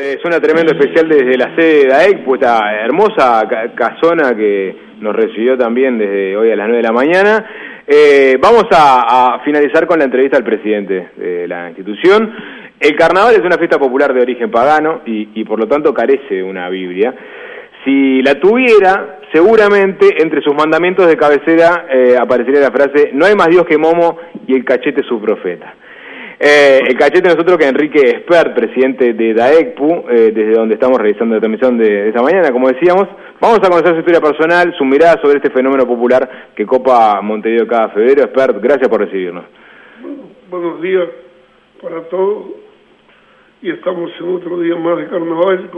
Suena tremendo especial desde la sede de AEC, pues esta hermosa casona que nos recibió también desde hoy a las 9 de la mañana. Vamos a finalizar con la entrevista al presidente de la institución. El carnaval es una fiesta popular de origen pagano y por lo tanto carece de una Biblia. Si la tuviera, seguramente entre sus mandamientos de cabecera aparecería la frase: no hay más Dios que Momo y el cachete su profeta. El cachete nosotros que Enrique Espert, presidente de DAECPU, desde donde estamos realizando la transmisión de esta mañana, como decíamos, vamos a conocer su historia personal, su mirada sobre este fenómeno popular que copa Montevideo cada febrero. Espert, gracias por recibirnos. Buenos días para todos, y estamos en otro día más de carnaval,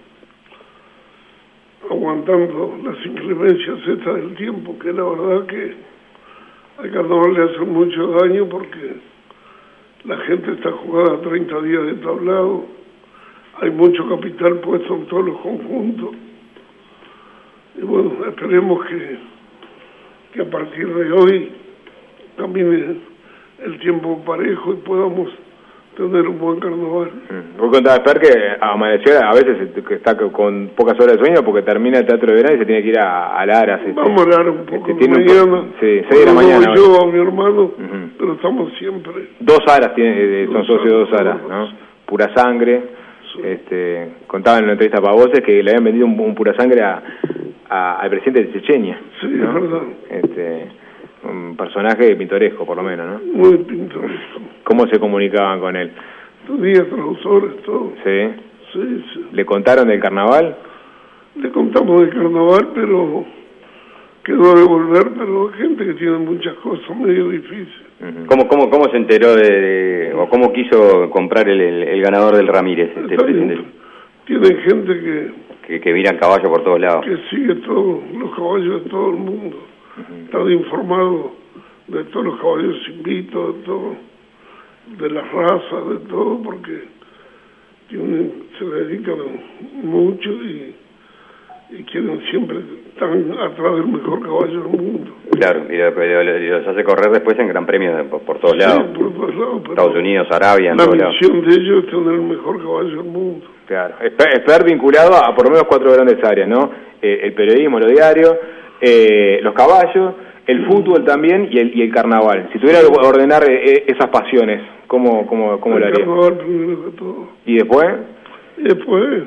aguantando las inclemencias estas del tiempo, que la verdad que al carnaval le hace mucho daño porque la gente está jugada a 30 días de tablado, hay mucho capital puesto en todos los conjuntos, y bueno, esperemos que a partir de hoy camine el tiempo parejo y podamos tener un buen carnaval. Vos contabas, Espert, que amaneció a veces que está con pocas horas de sueño porque termina el teatro de verano y se tiene que ir a Lara. Vamos a Lara un poco mañana. Sí, 6 de la mañana. Yo a mi hermano, pero estamos siempre. 2 aras son socios 2 aras, ¿no? Pura sangre. Sí. Contaban en una entrevista para Voces que le habían vendido un pura sangre al presidente de Chechenia. Sí, ¿no? Es verdad. Un personaje pintoresco, por lo menos, ¿no? Muy pintoresco. ¿Cómo se comunicaban con él? Tenía traductores, todo. ¿Sí? Sí, sí. ¿Le contaron del carnaval? Le contamos del carnaval, pero quedó de volver, pero hay gente que tiene muchas cosas medio difíciles. ¿Cómo se enteró o cómo quiso comprar el ganador del Ramírez? Tienen gente que miran caballos por todos lados. Que sigue todos los caballos de todo el mundo. Están informados de todos los caballos invitos, de todo, de las razas, de todo, porque se dedican mucho y quieren siempre estar atrás del mejor caballo del mundo. Claro, y los hace correr después en Gran Premio por todos lados. Sí, por todos lados. Estados Unidos, Arabia, en la todos lados. La misión de ellos es tener el mejor caballo del mundo. Claro, estar vinculado a por lo menos 4 grandes áreas, ¿no? El periodismo, los diarios, los caballos, el fútbol también y el carnaval. Si tuviera que ordenar esas pasiones, ¿cómo lo haría? El carnaval primero que todo. ¿Y después? Y después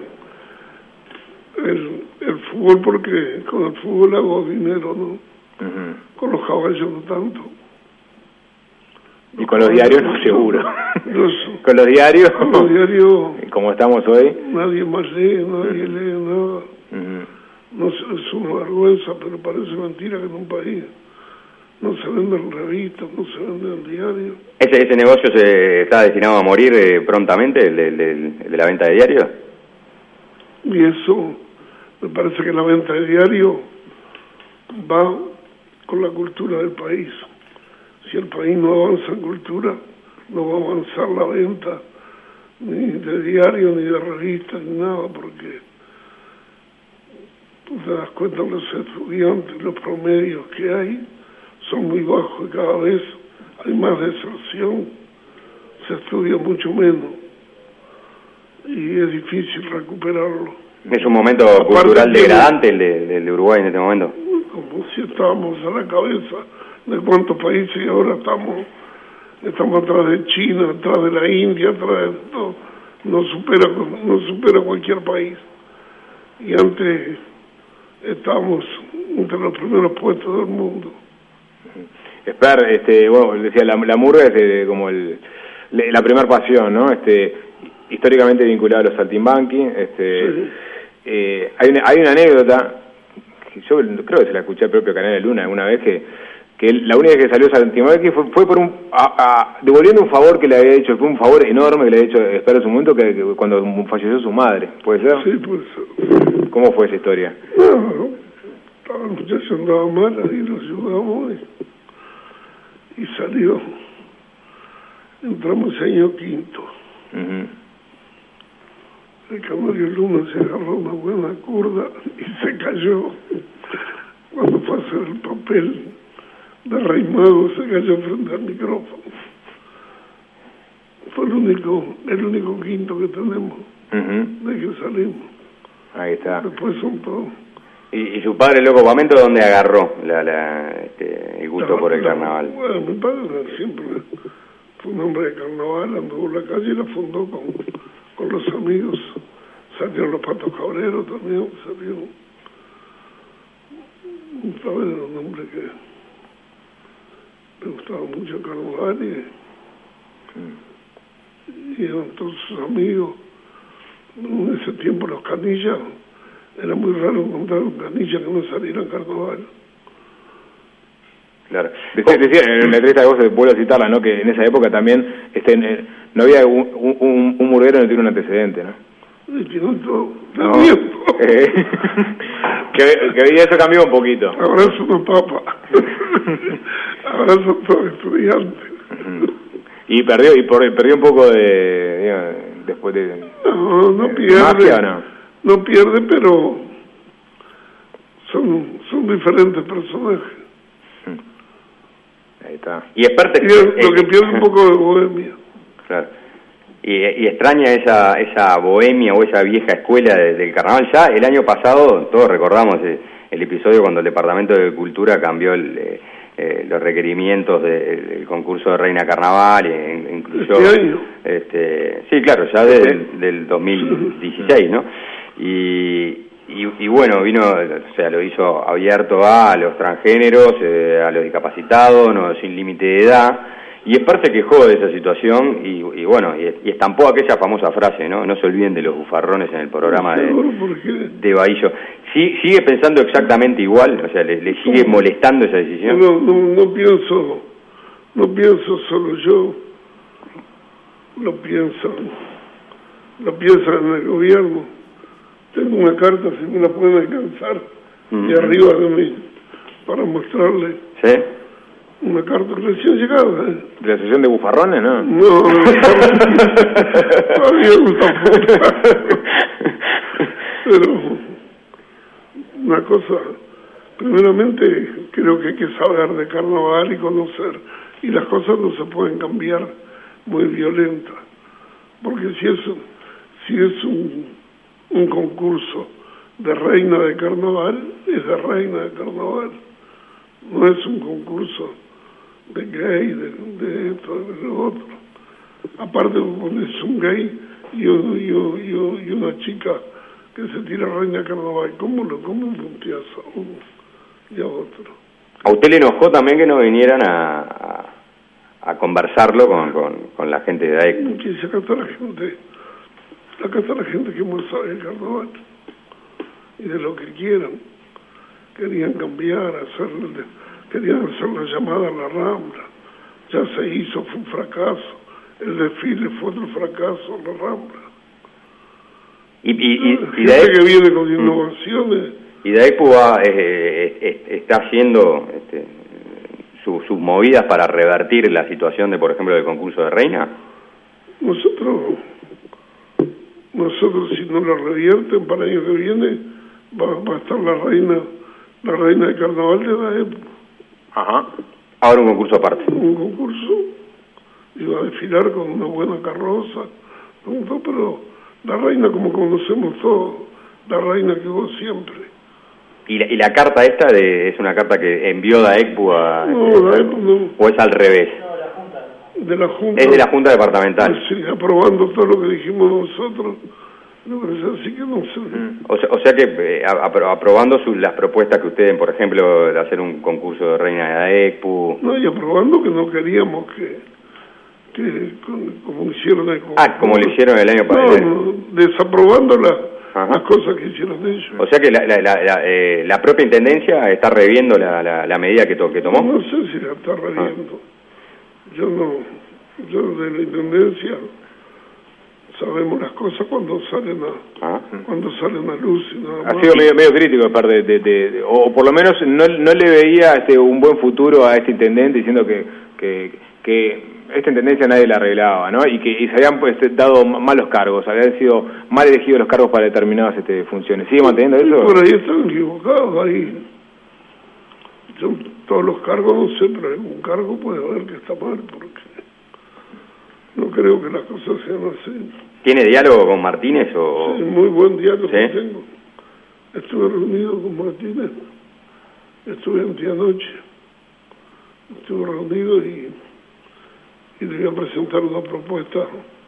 el fútbol, porque con el fútbol hago dinero, ¿no? Con los caballos no tanto. Y con los diarios no, seguro. Con los diarios, como estamos hoy. Nadie más lee, nadie lee nada. No es una vergüenza, pero parece mentira que en un país no se venden revistas, no se venden diarios. ¿Ese negocio se está destinado a morir prontamente, el de la venta de diarios? Y eso, me parece que la venta de diario va con la cultura del país. Si el país no avanza en cultura, no va a avanzar la venta ni de diario, ni de revistas, ni nada, porque tú te das cuenta, los estudiantes, los promedios que hay son muy bajos y cada vez hay más deserción, se estudia mucho menos y es difícil recuperarlo. ¿Es un momento cultural degradante el de Uruguay en este momento? Como si estábamos a la cabeza de cuántos países y ahora estamos atrás de China, atrás de la India, atrás de todo. Nos supera cualquier país. Y antes estábamos entre los primeros puestos del mundo. Espert, bueno, decía, la murga es como la primera pasión, ¿no? Históricamente vinculada a los saltimbanqui. Sí. Hay una anécdota que yo creo que se la escuché al propio Canal de Luna alguna vez, que la única vez que salió saltimbanqui fue por devolviendo un favor que le había hecho. Fue un favor enorme que le había hecho Espert en su momento, que cuando falleció su madre. ¿Puede ser? Sí, puede ser. ¿Cómo fue esa historia? No, el muchacho andaba mal, ahí lo ayudamos y salió. Entramos en año quinto. El Canario Luna se agarró una buena curda y se cayó. Cuando fue a hacer el papel de Rey Mago, se cayó frente al micrófono. fue el único quinto que tenemos, de que salimos. Ahí está. Después son todos. ¿Y su padre, loco Pamento, dónde agarró el gusto por el carnaval? Bueno, mi padre siempre fue un hombre de carnaval, anduvo en la calle y la fundó con los amigos. Salieron los Patos Cabreros también, salió un hombre que le gustaba mucho el carnaval y eran todos sus amigos. En ese tiempo los canillas, era muy raro encontrar un canilla que no saliera en carnaval. Claro. Decía en la entrevista que vos vuelvo a citarla, ¿no? Que en esa época también no había un murguero que no tiene un antecedente, ¿no? Y tiene todo. No. que hoy eso cambió un poquito. Ahora es una papa. Ahora son todos estudiantes. Y perdió un poco después de... No pierde. ¿Mafia o no? No pierde, pero son diferentes personajes. Ahí está. Y es parte... Lo que pierde un poco de bohemia. Claro. Y extraña esa bohemia o esa vieja escuela del carnaval. Ya el año pasado, todos recordamos el episodio cuando el Departamento de Cultura cambió los requerimientos del concurso de Reina Carnaval, incluyó... ¿Este año? Sí, claro, ya del 2016, ¿no? Y bueno, vino, o sea, lo hizo abierto a los transgéneros, a los discapacitados, no, sin límite de edad, y es parte que jode esa situación, y bueno, y estampó aquella famosa frase, ¿no? No se olviden de los bufarrones en el programa de Bahillo. ¿Sigue pensando exactamente igual? O sea, ¿le sigue molestando esa decisión? No pienso solo yo, lo piensan en el gobierno. Tengo una carta, si me la pueden alcanzar, de arriba de mí, para mostrarle. ¿Sí? Una carta recién llegada, ¿eh? ¿De la asociación de bufarrones, no? No, todavía no está fuera. Pero, una cosa, primeramente, creo que hay que saber de carnaval y conocer, y las cosas no se pueden cambiar muy violentas, porque si es un concurso de reina de carnaval, es de reina de carnaval, no es un concurso de gay, de esto, de lo otro. Aparte pones un gay y una chica que se tira reina de carnaval, ¿cómo punteas a uno y a otro? ¿A usted le enojó también que no vinieran a conversarlo con la gente de AEC? Que acá está la gente que más sabe el carnaval y de lo que quieran. Querían cambiar, querían hacer la llamada a la Rambla. Ya se hizo, fue un fracaso. El desfile fue otro fracaso a la Rambla. Y de ahí que viene con innovaciones. Y de ahí está haciendo sus movidas para revertir la situación de, por ejemplo, del concurso de reina. Nosotros si no lo revierten para el año que viene va a estar la reina de carnaval de la época. Ajá. Ahora un concurso aparte. Un concurso y va a desfilar con una buena carroza, pero la reina como conocemos todos, la reina que hubo siempre. ¿Y la carta esta es una carta que envió Daecpu a... No, no. ¿O es al revés? De la Junta. Es de la Junta Departamental. Sí, aprobando todo lo que dijimos nosotros. No, así que no sé. O sea que aprobando las propuestas que ustedes, por ejemplo, de hacer un concurso de reina de Daecpu. No, y aprobando que no queríamos que como hicieron el concurso. Ah, como lo hicieron el año pasado. No, desaprobando las cosas que hicieron ellos. O sea que la propia Intendencia está reviendo la medida que tomó. No sé si la está reviendo. Yo de la Intendencia sabemos las cosas cuando salen a luz y nada más. Ha sido medio crítico de parte o por lo menos no le veía un buen futuro a este intendente, diciendo que esta intendencia nadie la arreglaba, ¿no? Y se habían dado malos cargos, habían sido mal elegidos los cargos para determinadas funciones. ¿Sigue manteniendo eso? Por ahí están equivocados, ahí. Todos los cargos no sé, pero algún cargo puede haber que está mal, porque No creo que las cosas sean así. ¿Tiene diálogo con Martínez o...? Sí, muy buen diálogo ¿Sí? tengo. Estuve reunido con Martínez, estuve anteanoche, estuve reunido y le voy a presentar una propuesta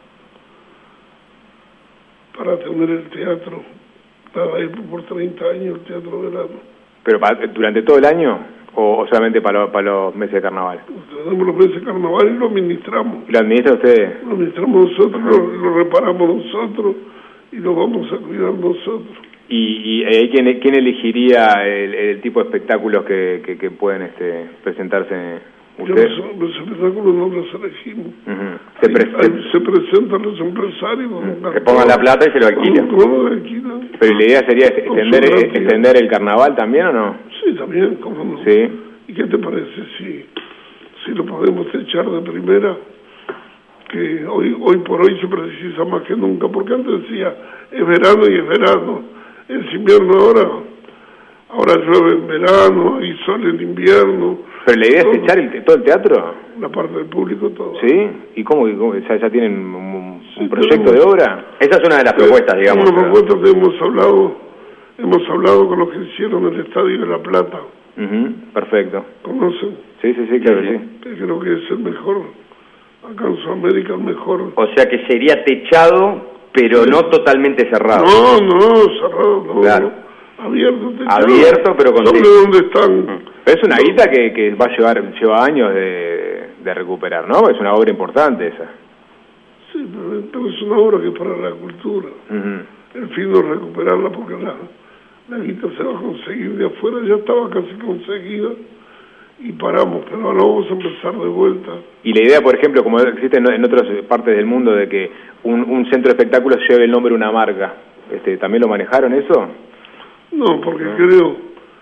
para tener el teatro, para ir por 30 años el Teatro Verano. ¿Pero durante todo el año o solamente para los meses de carnaval? Tenemos los meses de carnaval y lo administramos. ¿Y lo administra usted? Lo administramos nosotros, lo reparamos nosotros y lo vamos a cuidar nosotros. ¿Y quién elegiría el tipo de espectáculos que pueden presentarse? ¿Usted? Los espectáculos no los elegimos. Se presentan los empresarios. Que pongan la plata y se lo alquilan. Pero la idea sería extender el carnaval también, ¿o no? Sí, también, ¿cómo no? Sí. ¿Y qué te parece si lo podemos echar de primera? Que hoy por hoy se precisa más que nunca, porque antes decía, es verano y es verano, es invierno ahora llueve en verano, hay sol en invierno. ¿Pero la idea es echar todo el teatro? La parte del público, todo. ¿Sí? ¿Y cómo? ¿Ya tienen un proyecto de obra? Esa es una de las propuestas, digamos. Una propuesta que hemos hablado con los que hicieron el Estadio de La Plata. Perfecto. ¿Conocen? Sí, claro, sí. Que creo que es el mejor, acá en Sudamérica el mejor. O sea que sería techado, pero no totalmente cerrado. No, cerrado, no. Claro. Abierto, pero con ¿Sobre dónde están? Pero es una guita que lleva años de recuperar, ¿no? Es una obra importante esa. Sí, pero es una obra que es para la cultura. El fin no es recuperarla porque la guita se va a conseguir de afuera, ya estaba casi conseguida y paramos, pero ahora vamos a empezar de vuelta. Y la idea, por ejemplo, como existe en otras partes del mundo, de que un centro de espectáculos lleve el nombre de una marca, ¿también lo manejaron eso? No, porque creo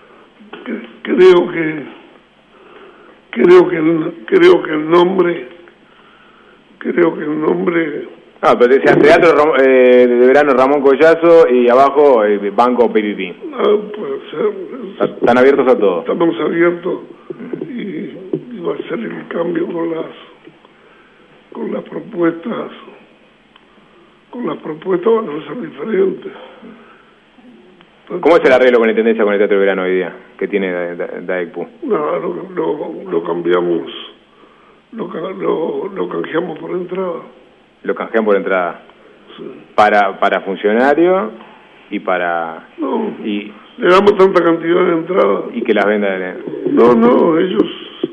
que el nombre pero decía Teatro de Verano Ramón Collazo y abajo Banco PPP. Puede ser. Están abiertos a todo. Estamos abiertos y va a ser el cambio con las propuestas. Con las propuestas van a ser diferentes. ¿Cómo es el arreglo con la Intendencia con el Teatro de Verano hoy día que tiene DAECPU? No, lo cambiamos, lo canjeamos por entrada. Lo canjean por entrada. Sí. Para funcionarios y para... No, le damos tanta cantidad de entradas. Y que las vendan. No, ellos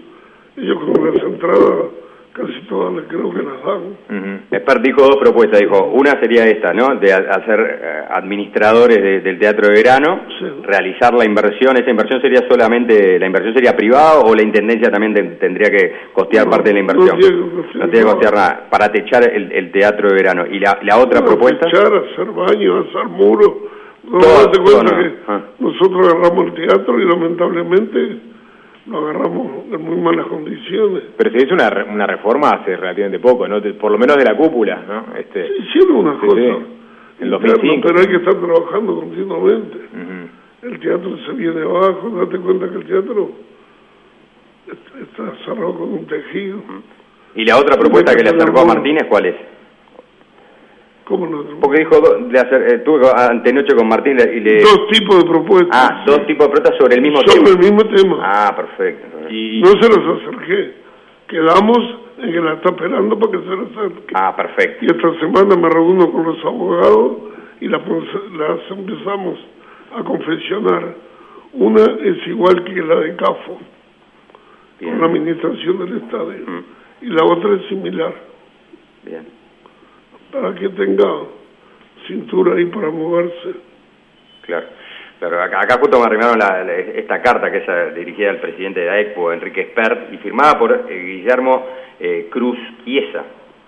con las entradas casi todas creo que las dan. Expert dijo dos propuestas, dijo, una sería esta, ¿no? De hacer administradores del Teatro de Verano, sí. Realizar la inversión. ¿Esa inversión sería solamente, la inversión sería privada o la Intendencia también tendría que costear parte de la inversión? No tiene que costear nada, para techar el Teatro de Verano. ¿Y la otra propuesta? Techar, hacer baños, hacer muros. Date cuenta que nosotros agarramos el teatro y lamentablemente lo agarramos en muy malas condiciones. Pero se hizo una reforma hace relativamente poco, ¿no? Por lo menos de la cúpula, ¿no? Se hicieron unas cosas. Sí. En 2005. Pero hay que estar trabajando continuamente. El teatro se viene abajo, date cuenta que el teatro está cerrado con un tejido. ¿Y la otra propuesta que le acercó a Martínez cuál es? ¿Cómo no? Porque dijo, tuve antenoche con Martín y le... Dos tipos de propuestas. Dos tipos de propuestas sobre el mismo tema. Sobre el mismo tema. Perfecto. No se los acerqué. Quedamos en que la está esperando para que se los acerque. Perfecto. Y esta semana me reúno con los abogados y las empezamos a confeccionar. Una es igual que la de CAFO, Bien. con la administración del estadio. Y la otra es similar. Bien. Para que tenga cintura ahí para moverse. Claro. Acá justo me arrimaron esta carta que es dirigida al presidente de AECPU, Enrique Expert, y firmada por Guillermo Cruz Chiesa,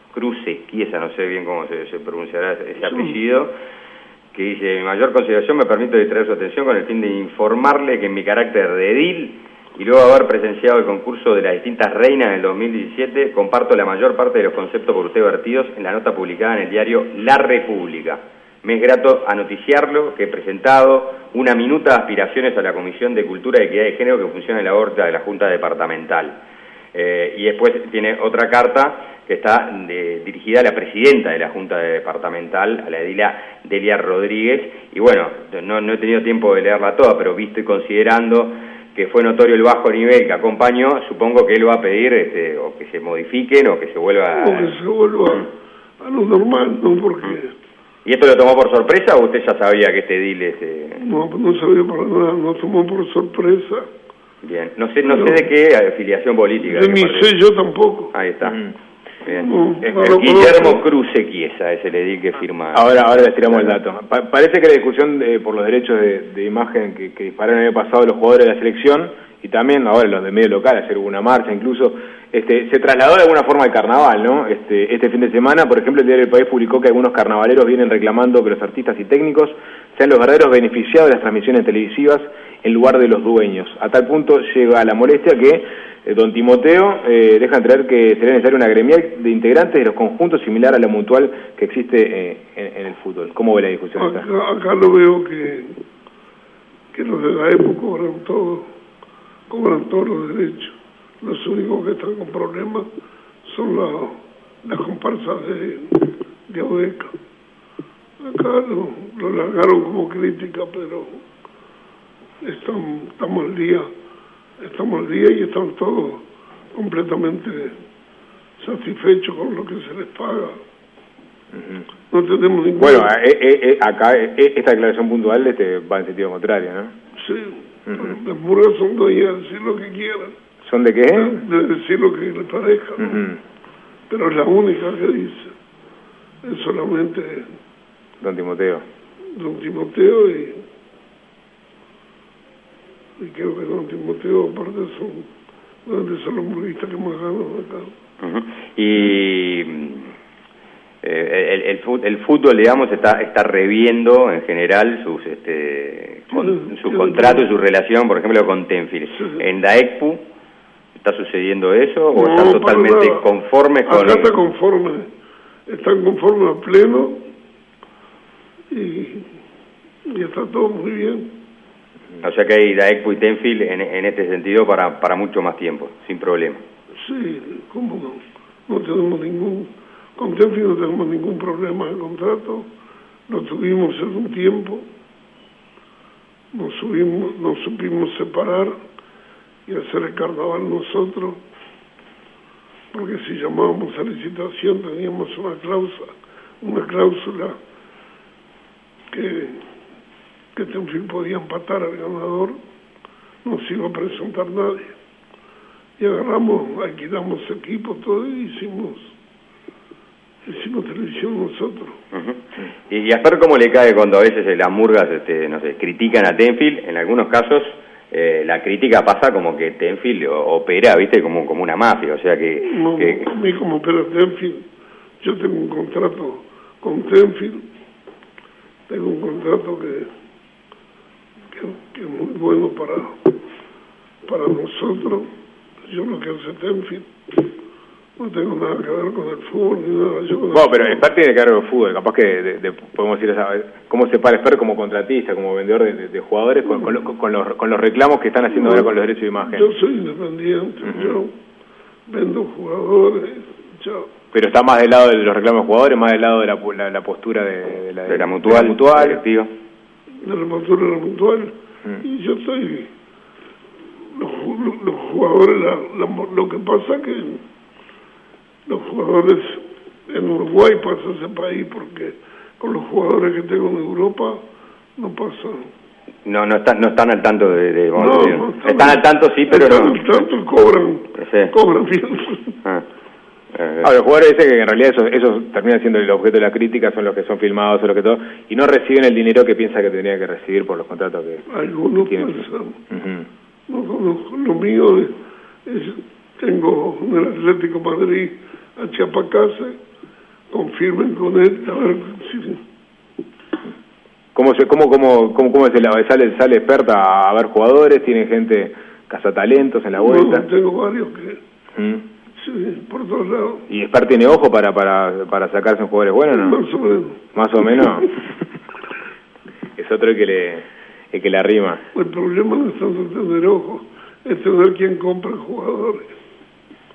no sé bien cómo se pronunciará ese apellido, que dice: mi mayor consideración me permite distraer su atención con el fin de informarle que en mi carácter de edil y luego de haber presenciado el concurso de las distintas reinas en el 2017, comparto la mayor parte de los conceptos por usted vertidos en la nota publicada en el diario La República. Me es grato anoticiarlo que he presentado una minuta de aspiraciones a la Comisión de Cultura y Equidad de Género que funciona en la órbita de la Junta Departamental. Y después tiene otra carta que está dirigida a la presidenta de la Junta Departamental, a la edila Delia Rodríguez, y bueno, no he tenido tiempo de leerla toda, pero visto y considerando que fue notorio el bajo nivel que acompañó, supongo que él va a pedir o que se modifiquen o que se vuelva... O que se vuelva a lo normal, ¿no? Porque... ¿Y esto lo tomó por sorpresa o usted ya sabía que este edil No, no sabía para nada, nos tomó por sorpresa. Bien, no sé de qué afiliación política. Ni sé yo tampoco. Ahí está. Bien. No, Guillermo Cruz Equiesa es el edil que firma. Ahora les tiramos el dato. Parece que la discusión por los derechos de imagen que dispararon el año pasado los jugadores de la selección, y también ahora los de medio local, ayer hubo una marcha incluso, se trasladó de alguna forma al carnaval, ¿no? Este fin de semana, por ejemplo, el diario El País publicó que algunos carnavaleros vienen reclamando que los artistas y técnicos sean los verdaderos beneficiados de las transmisiones televisivas en lugar de los dueños. A tal punto llega la molestia que don Timoteo deja entrever que sería necesaria una gremial de integrantes de los conjuntos similar a la mutual que existe en el fútbol. ¿Cómo ve la discusión? Acá lo veo que los de la época cobran todos los derechos. Los únicos que están con problemas son las comparsas de Odeca. Acá lo largaron como crítica, pero estamos al día y están todos completamente satisfechos con lo que se les paga. No tenemos ningún... Bueno, acá esta declaración puntual va en sentido contrario, ¿no? Sí, las murgas son dueñas de decir lo que quieran. ¿Son de qué? De decir lo que les parezca, ¿no? Pero es la única que dice. Es solamente don Timoteo y creo que don Timoteo aparte son los murguistas que más ganan acá. Y el fútbol, digamos, está reviendo en general su contrato y su relación, por ejemplo, con Tenfield. Sí. ¿En la ECPU está sucediendo eso o están totalmente conformes con...? Acá están conformes a pleno y está todo muy bien. O sea que hay la ECPU y Tenfield en este sentido para mucho más tiempo, sin problema. Sí, ¿cómo no? No tenemos con Tenfield no tenemos ningún problema de contrato, lo tuvimos hace un tiempo, nos supimos separar y hacer el carnaval nosotros, porque si llamábamos a licitación teníamos una cláusula que Tenfield podía empatar al ganador, no se iba a presentar nadie. Y alquilamos equipo, todo, y hicimos televisión nosotros. Y a ver cómo le cae cuando a veces las murgas critican a Tenfield. En algunos casos la crítica pasa como que Tenfield opera, viste, como una mafia, o sea que... No, a mí como opera Tenfield, yo tengo un contrato con Tenfield, tengo un contrato que es muy bueno para nosotros. Yo lo que hace Tenfield no tengo nada que ver con el fútbol ni nada. Bueno, pero Esper tiene que ver con el fútbol, capaz que podemos decir cómo se para Esper como contratista, como vendedor de jugadores con los reclamos que están haciendo ahora con los derechos de imagen. Yo soy independiente, yo vendo jugadores, Pero está más del lado de los reclamos de jugadores, más del lado de la postura de la mutual, tío. De la postura de la mutual. Y yo estoy... Los jugadores, lo que pasa que los jugadores en Uruguay pasa ese país, porque con los jugadores que tengo en Europa no pasa. No están al tanto de están al tanto, sí, pero están al tanto y cobran bien. Los jugadores dicen que en realidad esos terminan siendo el objeto de la crítica, son los que son filmados o lo que todo, y no reciben el dinero que piensa que tendrían que recibir por los contratos que algunos tienen. No conozco. Lo mío tengo en el Atlético Madrid a Chiapacase, confirmen con él, a ver si... ¿Cómo sale experta a ver jugadores? ¿Tiene gente cazatalentos en la vuelta? No, tengo varios que... Sí, por todos lados. ¿Y Esper tiene ojo para sacarse un jugadores buenos, no? Más o menos. ¿Más o menos? Es otro el que le arrima. El problema no es tanto tener ojo, es tener quien compra jugadores.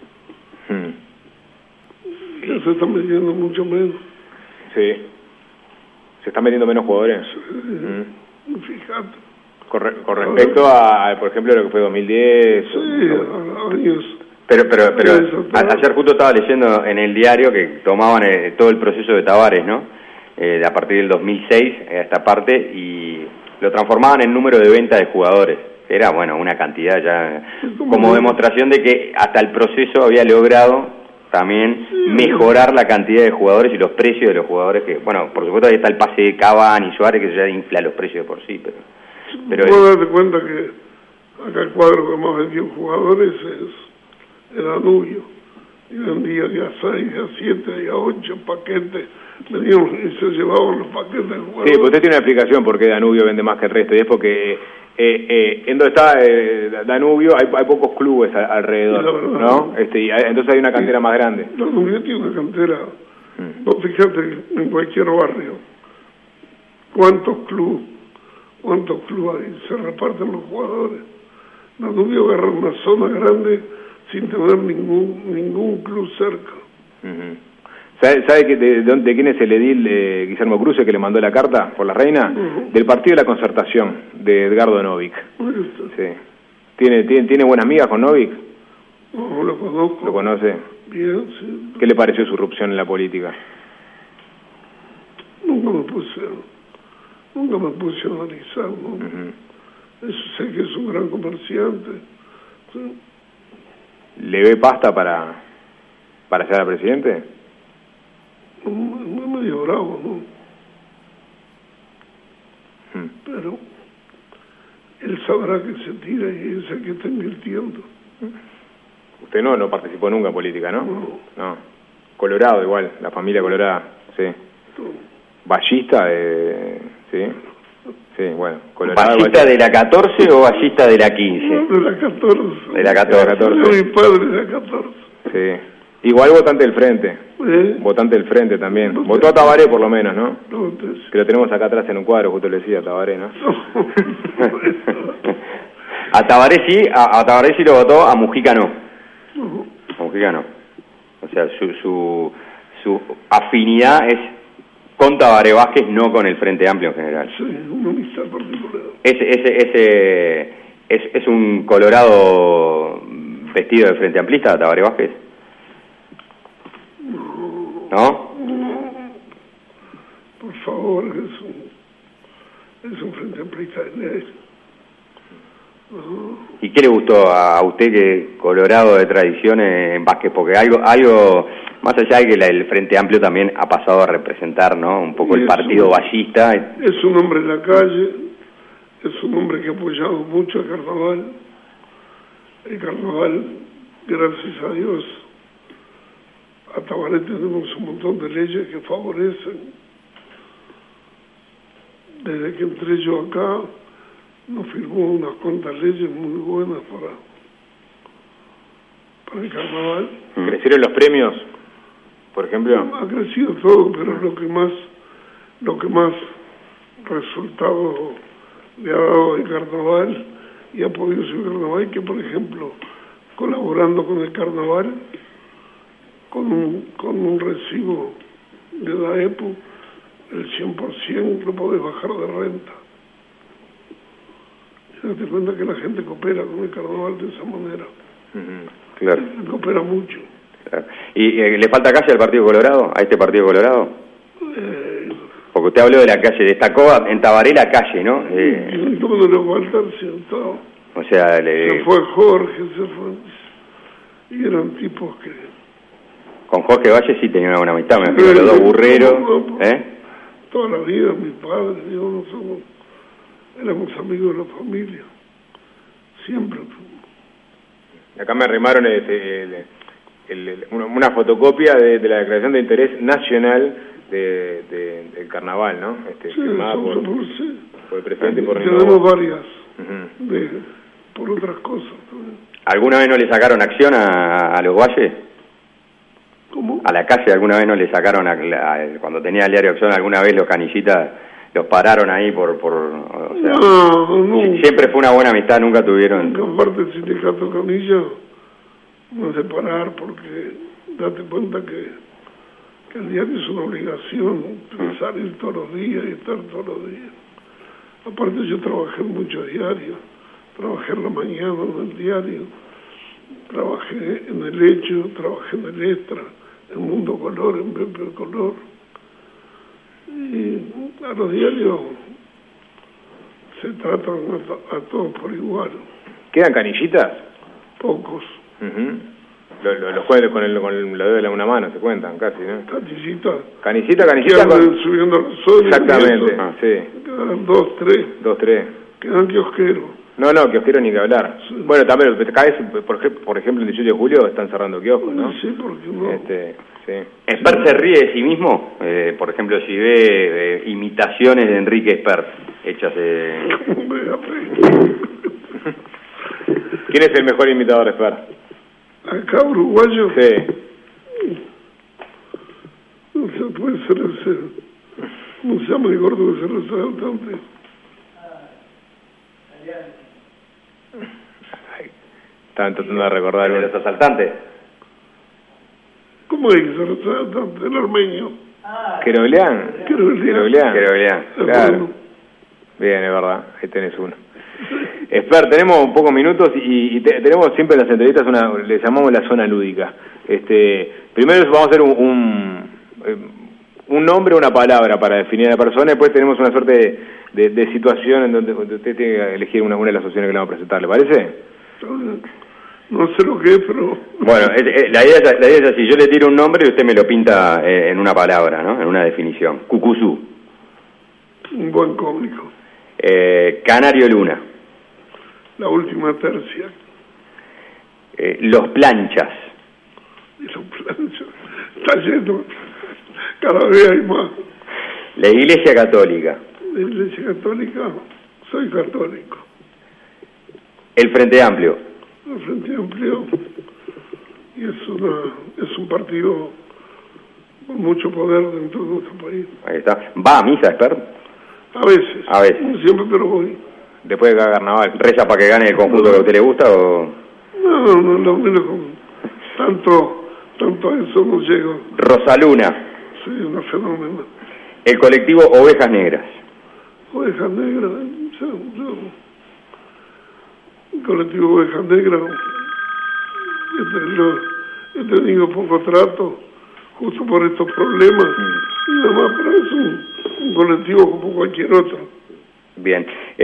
se están metiendo mucho menos. Sí. ¿Se están metiendo menos jugadores? Fíjate. Con respecto a, por ejemplo, lo que fue 2010. Sí, años. Pero ayer justo estaba leyendo en el diario que tomaban todo el proceso de Tavares, ¿no? A partir del 2006, a esta parte, y lo transformaban en número de venta de jugadores. Era, bueno, una cantidad ya, como demostración de que hasta el proceso había logrado también mejorar la cantidad de jugadores y los precios de los jugadores, que, bueno, por supuesto ahí está el pase de Cavani y Suárez, que ya infla los precios de por sí, pero puedo darte cuenta que acá el cuadro que más vendió jugadores es el Danubio, y vendía día 6, día 7, día 8 paquetes, veníamos y se llevaban los paquetes de jugadores. Sí, usted tiene una explicación por qué Danubio vende más que el resto, y es porque en donde está Danubio hay pocos clubes alrededor, ¿no? Y entonces hay una cantera más grande. Danubio tiene una cantera, no, fíjate, en cualquier barrio, ¿cuántos clubes hay? Se reparten los jugadores. Danubio agarra una zona grande sin tener ningún club cerca. ¿Sabe de quién es el edil Guillermo Cruz, que le mandó la carta por la reina? Del Partido de la Concertación, de Edgardo Novik. Sí. ¿Tiene buenas amigas con Novik? No, lo conozco. ¿Lo conoce? Bien, sí. ¿Qué le pareció su irrupción en la política? Nunca me puse a analizar, ¿no? Eso sé que es un gran comerciante. ¿Sí? ¿Le ve pasta para ser presidente? Muy medio bravo, ¿no? Pero él sabrá que se tira y es el que está invirtiendo. Usted no participó nunca en política, ¿no? No. Colorado igual, la familia Colorada, sí. Ballista, sí. Sí, bueno. Colorado. ¿Ballista de la 14 o ballista de la 15? No, de la 14. De la 14. Mi padre de la 14. Sí. Igual votante del Frente. Votante del Frente también. Votó a Tabaré por lo menos, ¿no? Que lo tenemos acá atrás en un cuadro, justo le decía a Tabaré, ¿no? A Tabaré sí lo votó, a Mujica no. A Mujica no. O sea, su afinidad es con Tabaré Vázquez, no con el Frente Amplio en general. Sí, una amistad particular. ¿Es un colorado vestido de Frente Amplista, Tabaré Vázquez? ¿No? Por favor, es un Frente Amplista de ley. ¿Y qué le gustó a usted, que colorado de tradición en Vázquez? Porque algo más allá de que el Frente Amplio también ha pasado a representar, ¿no?, un poco el partido ballista. Es un hombre en la calle, es un hombre que ha apoyado mucho el carnaval. El carnaval, gracias a Dios, a Tabaré tenemos un montón de leyes que favorecen. Desde que entré yo acá, nos firmó unas cuantas leyes muy buenas para el carnaval. ¿Crecieron los premios, por ejemplo? Ha crecido todo, pero lo que más resultado le ha dado el carnaval y ha podido ser el carnaval, que por ejemplo, colaborando con el carnaval, con un recibo de la EPU, el 100% lo podés bajar de renta. Date cuenta que la gente coopera con el carnaval de esa manera. Claro. Coopera mucho. Claro. ¿Y le falta calle al Partido Colorado, a este Partido Colorado? Porque usted habló de la calle, destacó en Tabaré la calle, ¿no? ¿Cómo no le va a faltar si estaba? O sea, se fue Jorge, y eran tipos que... Con Jorge Valle sí tenía una buena amistad, me imagino, los dos burreros, Toda la vida, mi padre, yo éramos amigos de la familia, siempre. Acá me arrimaron una fotocopia de la Declaración de Interés Nacional del Carnaval, ¿no? Firmada por el presidente y por tenemos varias, por otras cosas también. ¿Alguna vez no le sacaron acción a los Valles? ¿Cómo? ¿A la calle alguna vez no le sacaron, cuando tenía el diario Acción, alguna vez los canillitas los pararon ahí o sea, no, siempre fue una buena amistad, nunca tuvieron... Aparte del sindicato Canilla, no sé parar, porque date cuenta que El diario es una obligación, salir todos los días y estar todos los días. Aparte yo trabajé en muchos diarios, trabajé en La Mañana en el diario, trabajé en El Hecho, trabajé en El Extra, en Mundo Color, en Pepe Color. Y a los diarios se tratan a todos por igual. ¿Quedan canillitas? Pocos. Los cuadros con la de una mano se cuentan casi, ¿no? Canicita. Con... subiendo los soles. Exactamente, sí. Quedan 2, 3. Quedan kiosqueros. No, kiosqueros ni que hablar. Sí. Bueno, también, cada vez, por ejemplo, el 18 de julio están cerrando kioscos, ¿no? Sí, porque no. Sí. ¿Espert se ríe de sí mismo? Por ejemplo, si ve imitaciones de Enrique Espert hechas ¿Quién es el mejor imitador de Espert? ¿Acá, uruguayo? Sí. No se puede ser ese. ¿Cómo se llama el gordo que se lo saltante? Estaban tratando de recordar. ¿De los asaltantes? ¿Cómo es que se lo saltante? El armenio. Queroleán, claro. Bien, es verdad, ahí tenés uno. Espert, tenemos pocos minutos y tenemos siempre en las entrevistas le llamamos la zona lúdica. Primero vamos a hacer un nombre o una palabra para definir a la persona, después tenemos una suerte de situación en donde usted tiene que elegir una de las opciones que le vamos a presentar, ¿le parece? No sé lo que es, pero... Bueno, la idea es así, yo le tiro un nombre y usted me lo pinta en una palabra, ¿no? En una definición. Cucuzú. Un buen cómico. Canario Luna. La última tercia. Los planchas. Y los planchas. Está lleno. Cada vez hay más. La Iglesia Católica. La Iglesia Católica, soy católico. El Frente Amplio. El Frente Amplio y es un partido con mucho poder dentro de nuestro país. Ahí está. ¿Va a misa, Espert? A veces. No siempre, pero voy. Después de cada carnaval. ¿Reza para que gane el conjunto que a usted le gusta o...? No, menos tanto a eso no llego. Rosaluna. Sí, una fenómeno. El colectivo Ovejas Negras. Ovejas Negras, el colectivo Ovejas Negras, he tenido poco trato justo por estos problemas y nada más, pero es un colectivo como cualquier otro. Bien.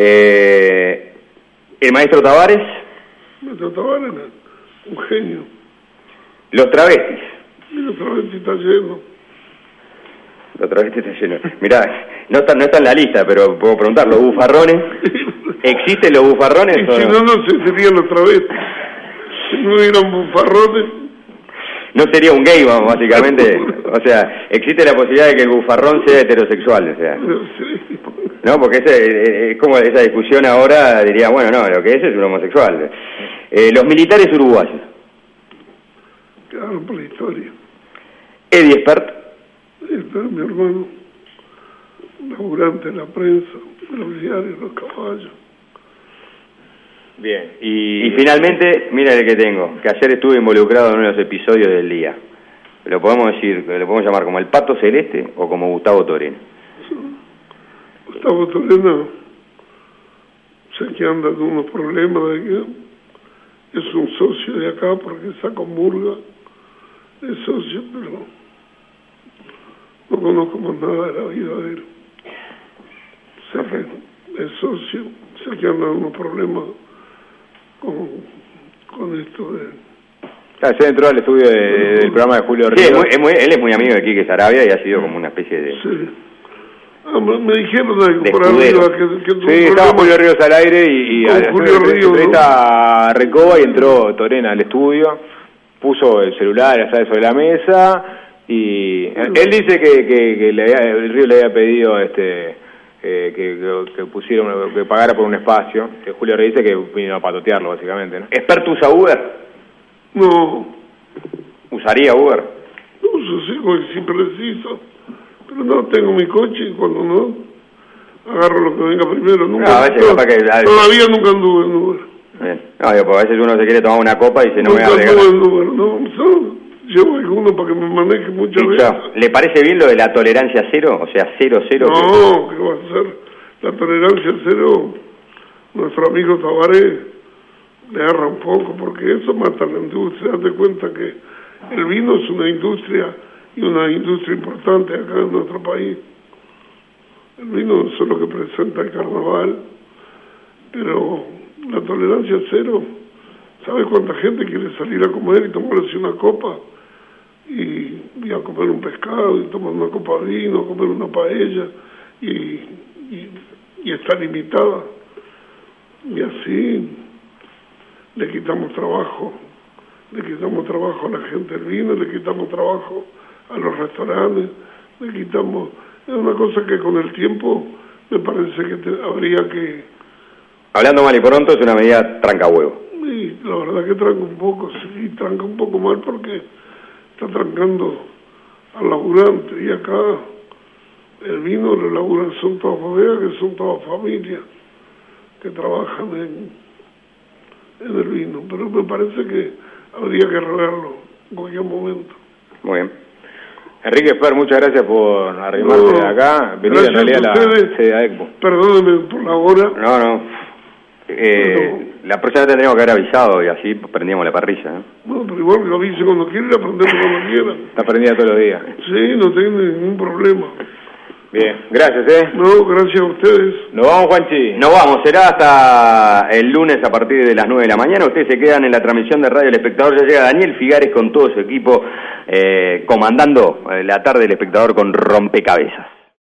¿El maestro Tavares? El maestro Tavares, un genio. Los travestis. Y los travestis está lleno. Los travestis está lleno. Mirá, no está en la lista, pero puedo preguntar, ¿los bufarrones? ¿Existen los bufarrones? Y si no serían los travestis. Si no hubieran bufarrones... No sería un gay, básicamente. O sea, existe la posibilidad de que el bufarrón sea heterosexual, o sea. Sí. No, porque es como esa discusión ahora, diría, bueno, no, lo que es un homosexual. Los militares uruguayos. Quedaron por la historia. Eddie Espert. Espert, mi hermano, laburante en la prensa, los diarios, los caballos. Bien, y finalmente, mira el que tengo, que ayer estuve involucrado en uno de los episodios del día. Lo podemos llamar como el Pato Celeste o como Gustavo Torena. Gustavo Torena, sé que anda con unos problemas de que es un socio de acá porque está con Murga, es socio, pero no conozco más nada de la vida de él. Sé que es socio, sé que anda con unos problemas con esto de... Ayer entró al estudio del programa de Julio Ríos. Sí, él es muy amigo de Quique Sarabia y ha sido como una especie de... Sí. Me dijeron algo por arriba que sí, estaba Julio Ríos al aire y Julio Ríos entrevista a Recoba y entró Torena al estudio, puso el celular sobre la mesa y él dice que el Río le había pedido que pusiera que pagara por un espacio, que Julio Ríos dice que vino a patotearlo básicamente, ¿no? ¿Espert usa Uber? No. ¿Usaría Uber? Uso, sí, porque si preciso. Pero no, tengo mi coche y cuando no, agarro lo que venga primero. Todavía nunca anduve en Uber. Bien. No, porque a veces uno se quiere tomar una copa y dice, no me voy a regalar. Nunca anduve en Uber, no. llevo alguno para que me maneje muchas veces. ¿Le parece bien lo de la tolerancia cero? O sea, 0-0. No, ¿qué va a ser? La tolerancia cero, nuestro amigo Tabaré le agarra un poco, porque eso mata la industria. Date cuenta que el vino es una industria, y una industria importante acá en nuestro país. El vino es lo que presenta el carnaval, pero la tolerancia cero, ¿sabes cuánta gente quiere salir a comer y tomarse una copa? Y a comer un pescado, y tomar una copa de vino, a comer una paella, y está limitada. Y así le quitamos trabajo a la gente del vino, le quitamos trabajo a los restaurantes, le quitamos... Es una cosa que con el tiempo me parece que habría que... Hablando mal y pronto, es una medida tranca huevo. Y la verdad que tranca un poco, sí, tranca un poco mal porque está trancando al laburante. Y acá el vino, los laburantes son todas bodegas, que son todas familias que trabajan en el vino. Pero me parece que habría que arreglarlo en cualquier momento. Muy bien. Enrique Fer, muchas gracias por arrimarse de acá, venir en realidad a la sede de AECPO. Perdónenme por la hora. No. La próxima vez tendríamos que haber avisado y así prendíamos la parrilla. No, pero igual que lo avise cuando quiera y la prendemos cuando quiera. Está prendida todos los días. Sí, no tengo ningún problema. Bien, gracias, No, gracias a ustedes. Nos vamos, Juanchi. Nos vamos, será hasta el lunes a partir de las 9 de la mañana. Ustedes se quedan en la transmisión de Radio El Espectador. Ya llega Daniel Figares con todo su equipo, comandando la tarde del Espectador con Rompecabezas.